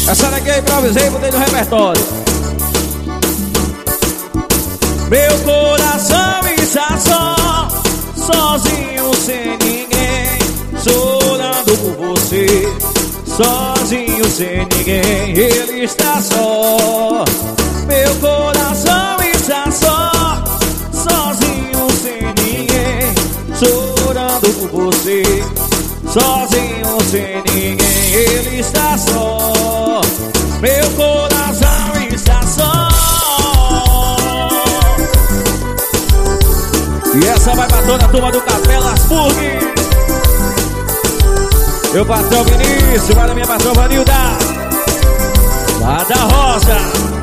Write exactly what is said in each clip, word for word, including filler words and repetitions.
Essa daqui eu improvisei e botei no repertório. Meu coração está só, sozinho sem ninguém, chorando por você. Sozinho sem ninguém, ele está só. Meu coração está só, sozinho sem ninguém, chorando por você. Sozinho sem ninguém, ele está só. Meu coração está só. E essa vai pra toda a turma do Capelas Burg. Meu patrão Vinícius, vai da minha patrão Vanilda, lá da Rosa.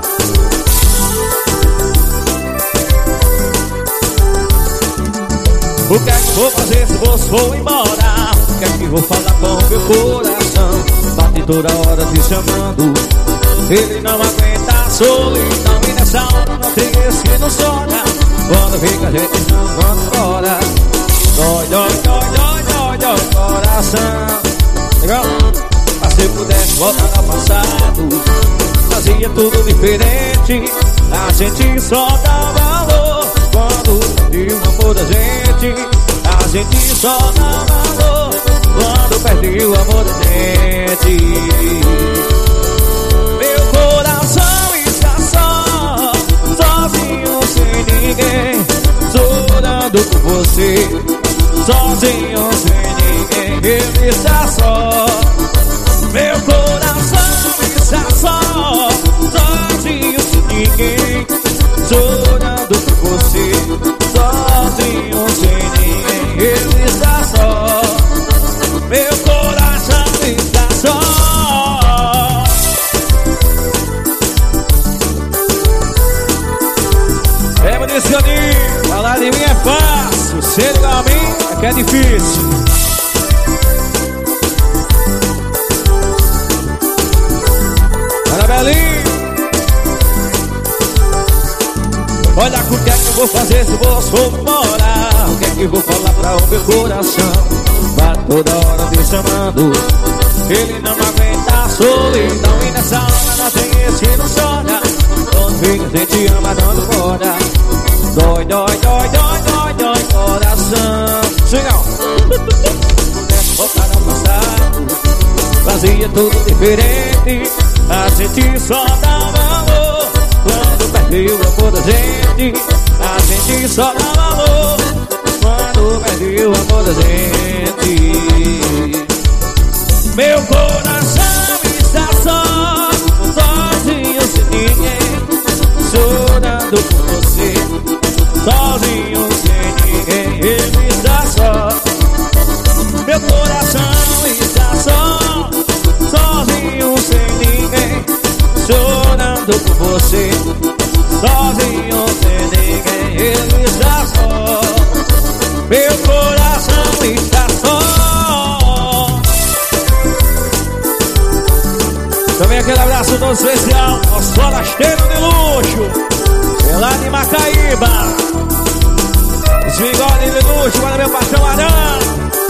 O que é que vou fazer se você for embora? O que é que vou falar com meu coração? Bate toda hora te chamando, ele não aguenta a solidão. E nessa hora não tem esse que não sonha, quando fica a gente jogando embora. Dói, dói, dói, dói, dói, dói, coração. Legal? Mas se pudesse voltar ao passado, fazia tudo diferente. A gente só dá valor quando perde o amor da gente. A gente só dá valor quando perde o amor da gente. Meu coração está só, sozinho sem ninguém, chorando por você. Sozinho sem ninguém, ele está só. Meu coração está só, sozinho sem ninguém, chorando por você. Sozinho sem ninguém, ele está só. Meu coração está só. É, Municianinho, falar de mim é fácil, ser igual a mim é que é difícil. Belinho, olha o que é que eu vou fazer se você for embora. O que é que eu vou falar pra o meu coração? Vai toda hora me chamando, ele não aguenta a solidão. E nessa hora não tem esse que não sonha, quando fica a gente ama dando fora. Dói, dói, dói, dói, dói, dói, coração. Chegão. Pudesse voltar ao passado, fazia tudo diferente. A gente só dá valor quando perde o amor da gente. A gente só dá valor quando perde o amor da gente. Meu coração está só, sozinho sem ninguém, chorando por você. Sozinho sem ninguém, ele está só. Meu coração está só, sozinho sem ninguém, chorando por você. Sozinho sem ninguém, ele está só. Meu coração está só. Também aquele abraço todo especial aos forasteiro de luxo, é lá de Macaíba. Os bigodes de luxo para meu patrão Arão.